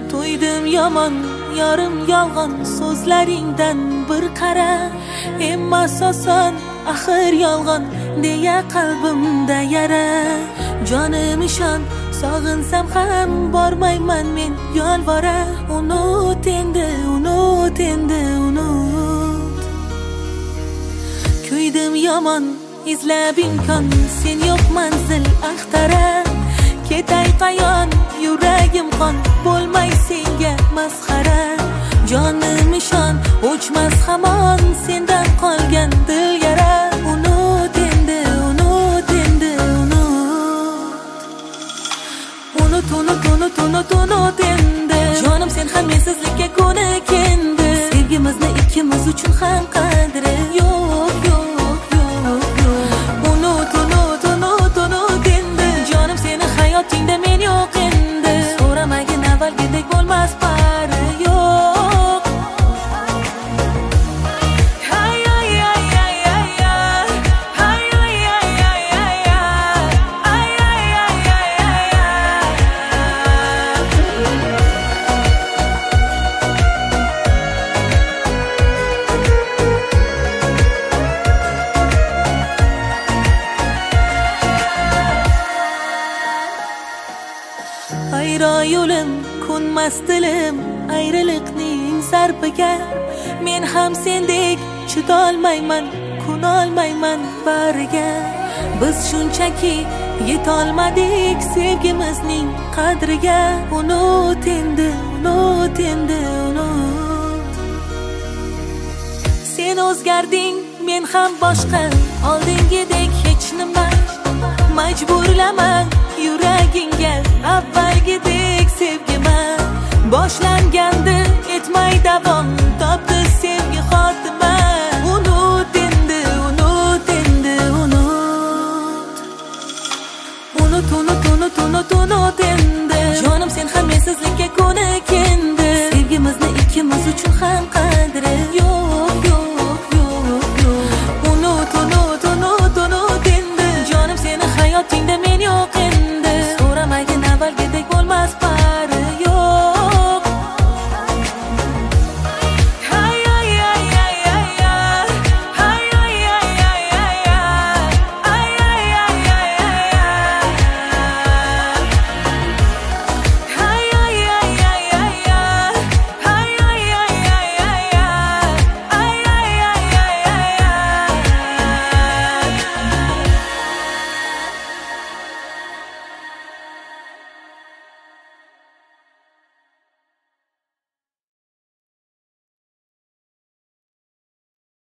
To'ydim yomon, yorim yolg'on, so'zlaringdan bir qara. Emmas oson, axir yolg'on, deya qalbimda yara. Jonim ishon, sog'insam ham bormayman men yolvora. Unut endi, unut endi, unut. Kuydim yomon, izlab imkon, sen yo'q manzil axtara. Ketay qayon, yuragim qon, bo'lmay senga masxara. Jonim ishon, o'chmas hamon sendan qolgan dil yara. Unut endi, unut endi, unut. Unut, unut, unut, unut, unut endi. Jonim sen ham mensizlikka ko'nikindi. Sevgimizni ikkimiz uchun ham qadri yo'q, yo'q, yo'q, yo'q. Unut, unut, unut, unut endi. Jonim seni hayotingda men yo'q endi. So'ramagin avvalgidek bo'lmas pari yo'q. Hay hay hay hay hay hay hay hay hay hay hay Ayro yo'lim, ko'nmas dilim ayriliqning zarbiga. Men ham sendek chidolmayman, ko'nolmayman bariga. Biz shunchaki yetolmadik sevgimizning qadriga. Unut endi, unut endi, unut. Sen o'zgarding, men ham boshqa. Oldingi